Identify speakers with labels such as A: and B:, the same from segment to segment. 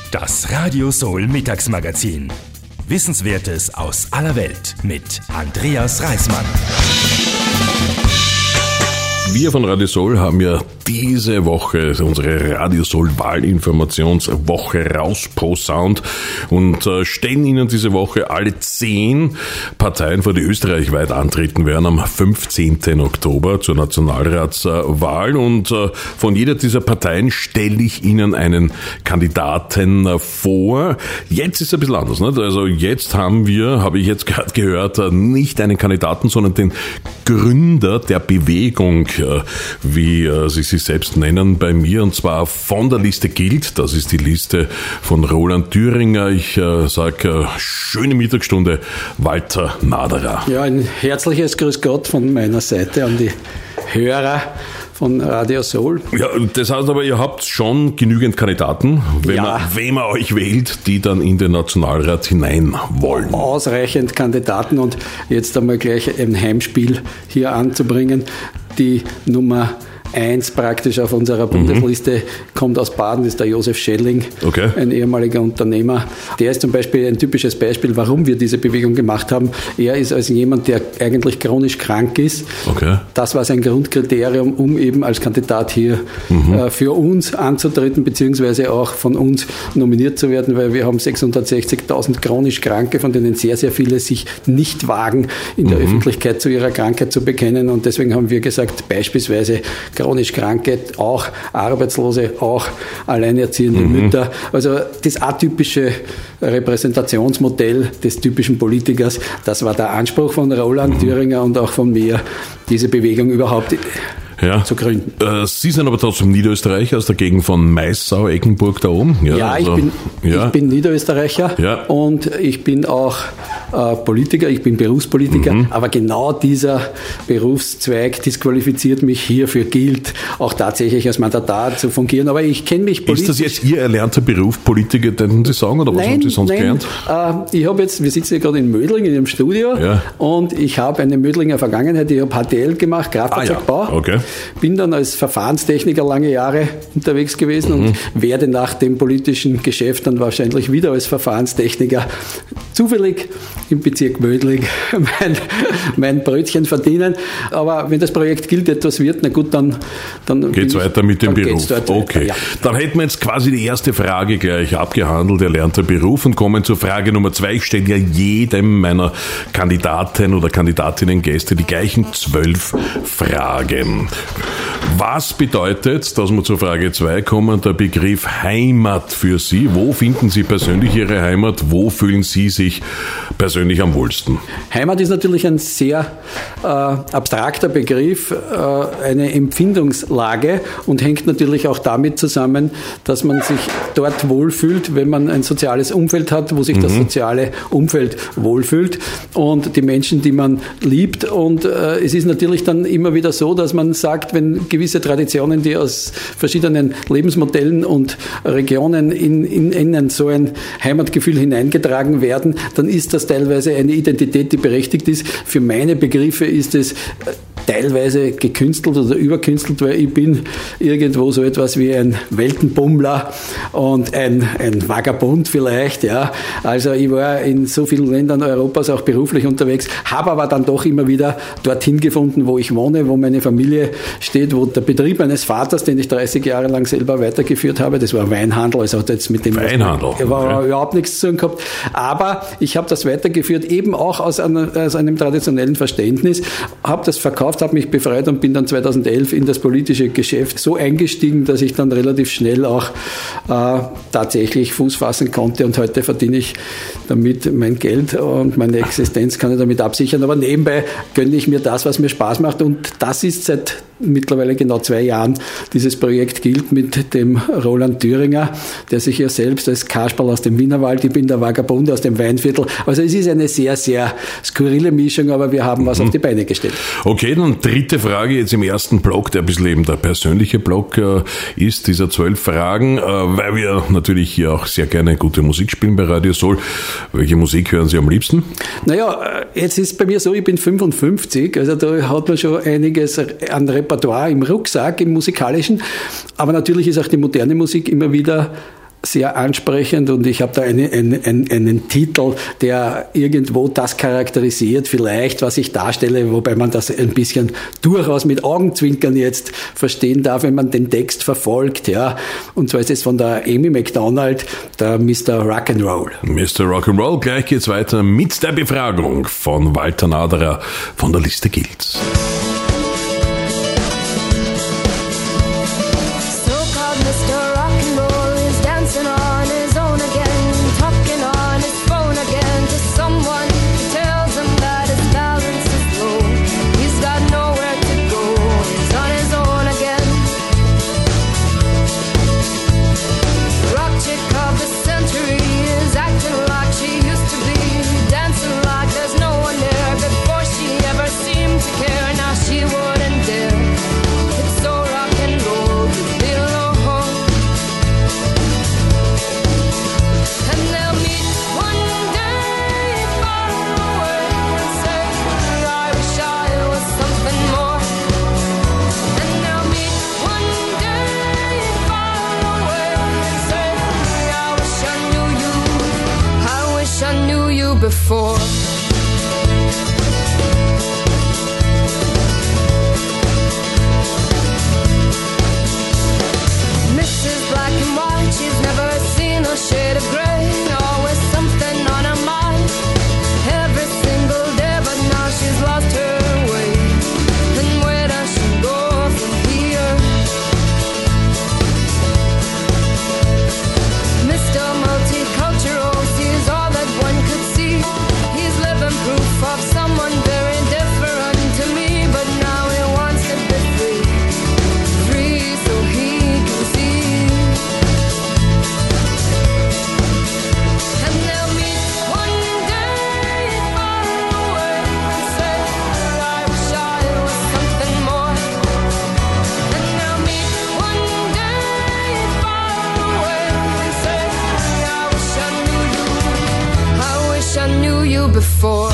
A: Das Radio Soul Mittagsmagazin. Wissenswertes aus aller Welt mit Andreas Reismann.
B: Wir von Radio Soul haben ja diese Woche unsere Radio Soul Wahlinformationswoche rausposaunt und stellen Ihnen diese Woche alle 10 Parteien vor, die österreichweit antreten werden am 15. Oktober zur Nationalratswahl. Und von jeder dieser Parteien stelle ich Ihnen einen Kandidaten vor. Jetzt ist es ein bisschen anders, nicht? Also jetzt habe ich jetzt gerade gehört, nicht einen Kandidaten, sondern den Gründer der Bewegung, wie sie sich selbst nennen, bei mir, und zwar von der Liste Gilt. Das ist die Liste von Roland Thüringer. Ich sage schöne Mittagsstunde, Walter Naderer.
C: Ja, ein herzliches Grüß Gott von meiner Seite an die Hörer von Radio Soul.
B: Ja, das heißt aber, ihr habt schon genügend Kandidaten, wenn man euch wählt, die dann in den Nationalrat hinein wollen. Ausreichend
C: Kandidaten, und jetzt einmal gleich ein Heimspiel hier anzubringen. Die Nummer 1 praktisch auf unserer Bundesliste kommt aus Baden, ist der Josef Schelling, ein ehemaliger Unternehmer. Der ist zum Beispiel ein typisches Beispiel, warum wir diese Bewegung gemacht haben. Er ist als jemand, der eigentlich chronisch krank ist. Das war sein Grundkriterium, um eben als Kandidat hier für uns anzutreten, beziehungsweise auch von uns nominiert zu werden, weil wir haben 660.000 chronisch Kranke, von denen sehr, sehr viele sich nicht wagen, in der Öffentlichkeit zu ihrer Krankheit zu bekennen. Und deswegen haben wir gesagt, beispielsweise chronisch Kranke, auch Arbeitslose, auch alleinerziehende Mütter. Also das atypische Repräsentationsmodell des typischen Politikers, das war der Anspruch von Roland Thüringer und auch von mir, diese Bewegung überhaupt zu gründen.
B: Sie sind aber trotzdem Niederösterreicher aus der Gegend von Maissau, Eggenburg da oben.
C: Ich bin Niederösterreicher und ich bin auch Politiker, ich bin Berufspolitiker, aber genau dieser Berufszweig disqualifiziert mich hier für Gilt, auch tatsächlich als Mandatar zu fungieren. Aber ich kenne mich politisch.
B: Ist das jetzt Ihr erlernter Beruf, Politiker, den Sie sagen, oder was haben Sie sonst gelernt?
C: Wir sitzen hier gerade in Mödling in Ihrem Studio und ich habe eine Mödlinger Vergangenheit. Ich habe HTL gemacht, Kraftfahrzeugbau. Bin dann als Verfahrenstechniker lange Jahre unterwegs gewesen und werde nach dem politischen Geschäft dann wahrscheinlich wieder als Verfahrenstechniker zufällig im Bezirk Mödling mein Brötchen verdienen. Aber wenn das Projekt Gilt etwas wird, na gut, dann
B: geht's weiter mit dem Beruf. Dann hätten wir jetzt quasi die erste Frage gleich abgehandelt, erlernter Beruf, und kommen zur Frage Nummer 2. Ich stelle ja jedem meiner Kandidaten oder Kandidatinnen Gäste die gleichen 12 Fragen. Was bedeutet, dass wir zur Frage 2 kommen, der Begriff Heimat für Sie? Wo finden Sie persönlich Ihre Heimat? Wo fühlen Sie sich persönlich am wohlsten?
C: Heimat ist natürlich ein sehr abstrakter Begriff, eine Empfindungslage, und hängt natürlich auch damit zusammen, dass man sich dort wohlfühlt, wenn man ein soziales Umfeld hat, wo sich das soziale Umfeld wohlfühlt und die Menschen, die man liebt. Und es ist natürlich dann immer wieder so, dass man sagt, wenn gewisse Traditionen, die aus verschiedenen Lebensmodellen und Regionen in so ein Heimatgefühl hineingetragen werden, dann ist das teilweise eine Identität, die berechtigt ist. Für meine Begriffe ist es teilweise gekünstelt oder überkünstelt, weil ich bin irgendwo so etwas wie ein Weltenbummler und ein Vagabund vielleicht. Ja. Also ich war in so vielen Ländern Europas auch beruflich unterwegs, habe aber dann doch immer wieder dorthin gefunden, wo ich wohne, wo meine Familie steht, wo der Betrieb meines Vaters, den ich 30 Jahre lang selber weitergeführt habe, das war Weinhandel, also hat jetzt mit dem überhaupt nichts zu tun gehabt, aber ich habe das weitergeführt, eben auch aus einem traditionellen Verständnis, habe das verkauft, habe mich befreit und bin dann 2011 in das politische Geschäft so eingestiegen, dass ich dann relativ schnell auch tatsächlich Fuß fassen konnte, und heute verdiene ich damit mein Geld und meine Existenz kann ich damit absichern, aber nebenbei gönne ich mir das, was mir Spaß macht, und das ist seit mittlerweile genau 2 Jahren dieses Projekt Gilt mit dem Roland Thüringer, der sich ja selbst als Kasperl aus dem Wienerwald, ich bin der Vagabund aus dem Weinviertel. Also es ist eine sehr, sehr skurrile Mischung, aber wir haben was auf die Beine gestellt.
B: Okay, dann dritte Frage jetzt im ersten Block, der ein bisschen eben der persönliche Block ist, dieser 12 Fragen, weil wir natürlich hier auch sehr gerne gute Musik spielen bei Radio Soul. Welche Musik hören Sie am liebsten?
C: Naja, jetzt ist bei mir so, ich bin 55, also da hat man schon einiges an Repertoire im Rucksack, im musikalischen, aber natürlich ist auch die moderne Musik immer wieder sehr ansprechend und ich habe da einen Titel, der irgendwo das charakterisiert, vielleicht, was ich darstelle, wobei man das ein bisschen durchaus mit Augenzwinkern jetzt verstehen darf, wenn man den Text verfolgt. Ja. Und zwar ist es von der Amy Macdonald, der Mr. Rock'n'Roll.
B: Mr. Rock'n'Roll, gleich geht's weiter mit der Befragung von Walter Naderer von der Liste Gilt's.
D: Before Mrs. Black and White, she's never seen a shade of grey. Always something on her mind every single day, but now she's lost her way. And where does she go from here? Mr. Multicultural sees all that one could see. He's living proof of someone very different to me, but now he wants to be free, free so he can see. And they'll meet one day far away and say, I wish I was something more. And they'll meet one day far away and say, I wish I knew you, I wish I knew you before.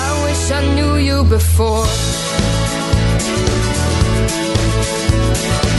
D: Before